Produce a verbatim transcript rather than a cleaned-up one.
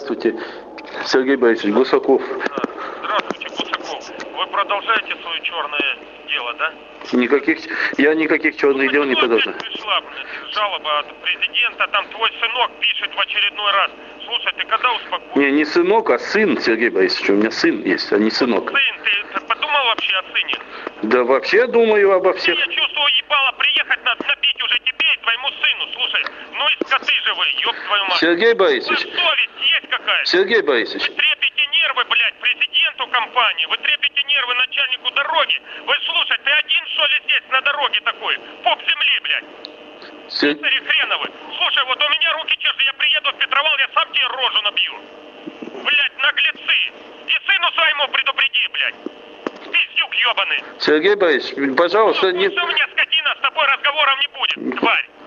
Здравствуйте, Сергей Борисович, Гусаков. Здравствуйте, Гусаков. Вы продолжаете свое черное дело, да? Никаких, я никаких черных ну, дел не продолжаю. Пришла, блядь, жалоба от президента, там твой сынок пишет в очередной раз. Слушай, ты когда успокоишься? Не, не сынок, а сын, Сергей Борисович. У меня сын есть, а не сынок. Сын, ты, ты подумал вообще о сыне? Да вообще думаю обо всех. Я чувствую, ебало, приехать надо набить уже тебе и твоему сыну. Слушай, ну и скоты же вы, ёб твою мать. Сергей Борисович. У вас совесть есть какая-то? Сергей Борисович. Вы трепите нервы, блядь, президенту компании. Вы трепите нервы начальнику дороги. Вы слушай, ты один что ли здесь на дороге такой? Пуп земли, блядь. Сер... хреновы. Слушай, вот у меня руки чешут, я приеду в Петровал, я сам тебе рожу набью. Блядь, наглецы. И сыну своему предупреди, блядь. Пиздюк ебаный. Сергей Борисович, пожалуйста, ну, не... у меня скотина, с тобой разговоров не будет, тварь.